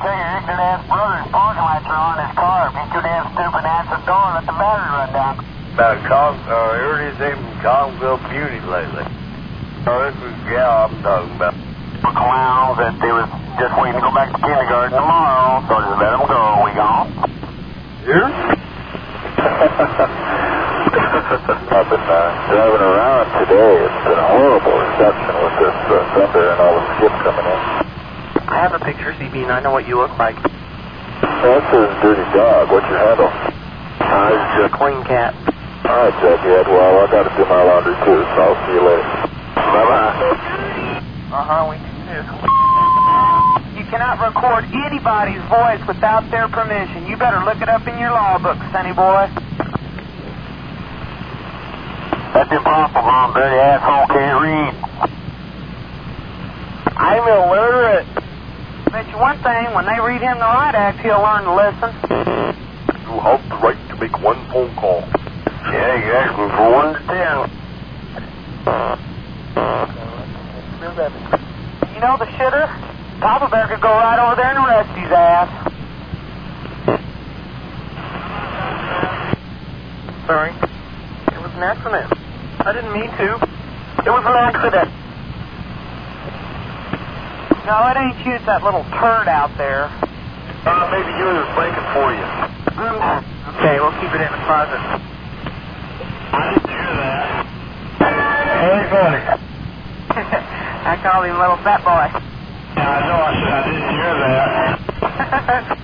tell your ignorant ass brother's parking lights are on his car. If he's too damn stupid to answer the door, let the battery run down. I heard his name Conville Beauty lately. Oh, this is the gal I'm talking about. For clowns that they was just waiting to go back to kindergarten tomorrow, so just let them go. We gone. Here? I've been driving around today. It's been a horrible reception with this thunder and all the skips coming in. I have a picture, CB, and I know what you look like. That says Dirty Dog. What's your handle? Clean Cat. All right, Jughead. Well, I got to do my laundry too, so I'll see you later. Bye-bye. We do. You cannot record anybody's voice without their permission. You better look it up in your law book, sonny boy. That's impossible, Mom. Dirty asshole can't read. I'm illiterate. Bet you one thing, when they read him the Riot Act, he'll learn to listen. You have the right to make one phone call. Yeah, you asked me for 1 to 10. You know the shitter? Papa Bear could go right over there and arrest his ass. Sorry. It was an accident. I didn't mean to. It was an accident. No, it ain't you. It's that little turd out there. Maybe you was blanket for you. Okay, we'll keep it in the closet. I didn't hear that. Hey, buddy. I called him little fat boy. Yeah, I know. I said I didn't hear that.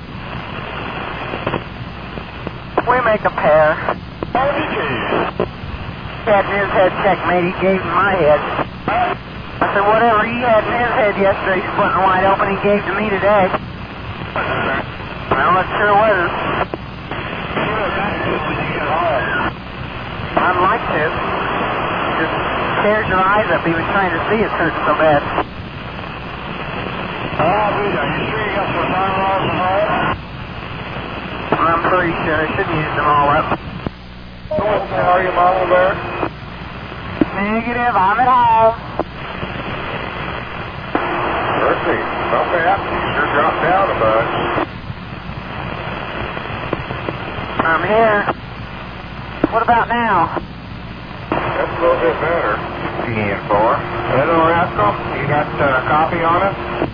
We make a pair. How did you? Had in his head checkmate, he gave him my head. I said, whatever he had in his head yesterday, splitting wide open, he gave to me today. Well, it sure was. I'd like to. Just tears your eyes up even trying to see it's hurting so bad. Are you sure you got some firearms and all? I'm pretty sure I should use them all up. Are you, Mama Bear? Negative, I'm at home. Mercy, not bad. You sure dropped down a bunch. I'm here. What about now? That's a little bit better. You in for? Hello, Rascal. You got a copy on it?